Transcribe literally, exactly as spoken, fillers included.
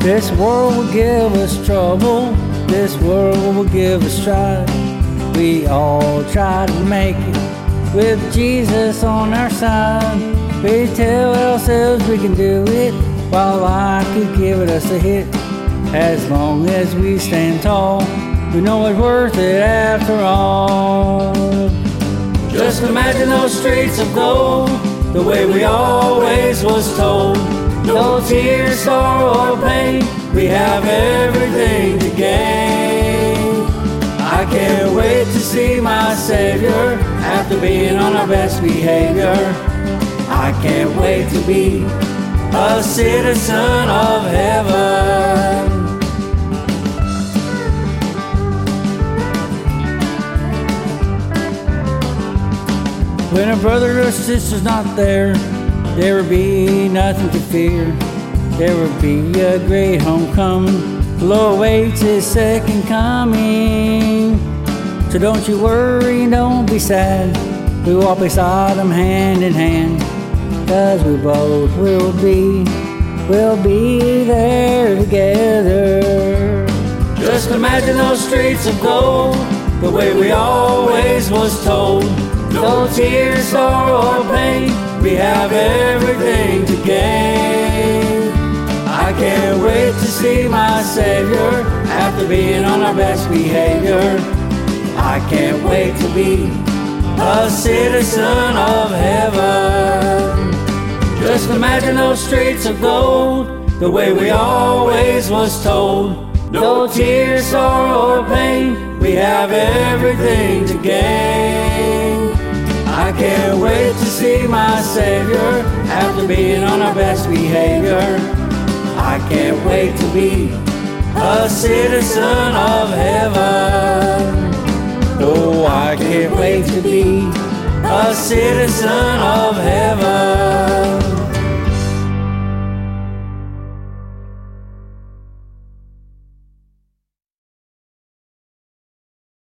This world will give us trouble, this world will give us strife. We all try to make it with Jesus on our side. We tell ourselves we can do it, while life could give it us a hit. As long as we stand tall, we know it's worth it after all. Just imagine those streets of gold, the way we always was told. No tears, sorrow, or pain, we have everything to gain. I can't wait to see my Savior after being on our best behavior. I can't wait to be a citizen of heaven. When a brother or sister's not there, there will be nothing to fear. There will be a great homecoming. The Lord waits His second coming. So don't you worry, don't be sad. We walk beside Him hand in hand, 'cause we both will be, we'll be there together. Just imagine those streets of gold, the way we always was told. No tears, sorrow, or pain, we have everything to gain. I can't wait to see my Savior after being on our best behavior. I can't wait to be a citizen of heaven. Just imagine those streets of gold, the way we always was told. No tears, sorrow, or pain, we have everything to gain. I can't wait to see my Savior after being on our best behavior. I can't wait to be a citizen of heaven. Oh, I can't wait to be a citizen of heaven.